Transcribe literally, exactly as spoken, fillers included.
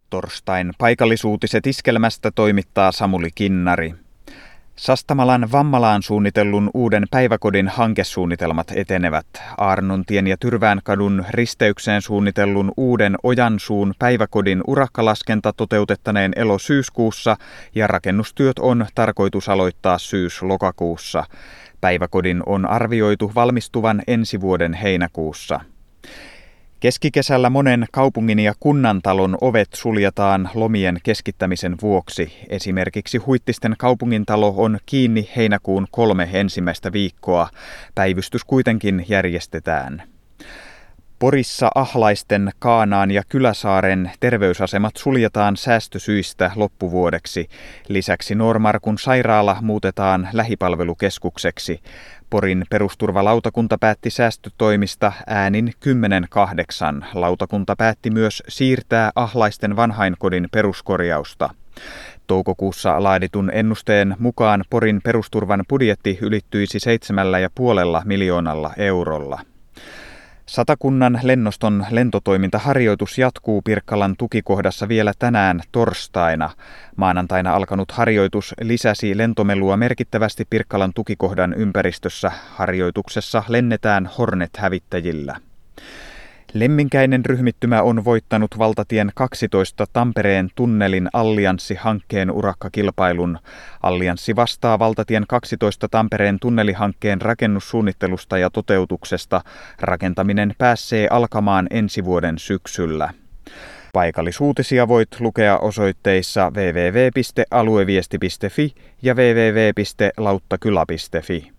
Torstain paikallisuutiset iskelmästä toimittaa Samuli Kinnari. Sastamalan Vammalaan suunnitellun uuden päiväkodin hankesuunnitelmat etenevät. Aarnontien ja Tyrväänkadun risteykseen suunnitellun uuden Ojansuun päiväkodin urakkalaskenta toteutettaneen elo-syyskuussa ja rakennustyöt on tarkoitus aloittaa syys-lokakuussa. Päiväkodin on arvioitu valmistuvan ensi vuoden heinäkuussa. Keskikesällä monen kaupungin ja kunnantalon ovet suljetaan lomien keskittämisen vuoksi. Esimerkiksi Huittisten kaupungintalo on kiinni heinäkuun kolme ensimmäistä viikkoa. Päivystys kuitenkin järjestetään. Porissa Ahlaisten, Kaanaan ja Kyläsaaren terveysasemat suljetaan säästösyistä loppuvuodeksi. Lisäksi Noormarkun sairaala muutetaan lähipalvelukeskukseksi. Porin perusturvalautakunta päätti säästötoimista äänin kymmenen kahdeksan. Lautakunta päätti myös siirtää Ahlaisten vanhainkodin peruskorjausta. Toukokuussa laaditun ennusteen mukaan Porin perusturvan budjetti ylittyisi seitsemällä ja puolella miljoonalla eurolla. Satakunnan lennoston lentotoimintaharjoitus jatkuu Pirkkalan tukikohdassa vielä tänään torstaina. Maanantaina alkanut harjoitus lisäsi lentomelua merkittävästi Pirkkalan tukikohdan ympäristössä. Harjoituksessa lennetään Hornet-hävittäjillä. Lemminkäinen ryhmittymä on voittanut valtatien kaksitoista Tampereen tunnelin Allianssi-hankkeen urakkakilpailun. Allianssi vastaa valtatien kaksitoista Tampereen tunnelihankkeen rakennussuunnittelusta ja toteutuksesta. Rakentaminen pääsee alkamaan ensi vuoden syksyllä. Paikallisuutisia voit lukea osoitteissa double-u double-u double-u piste alueviesti piste fi ja double-u double-u double-u piste lauttakylä piste fi.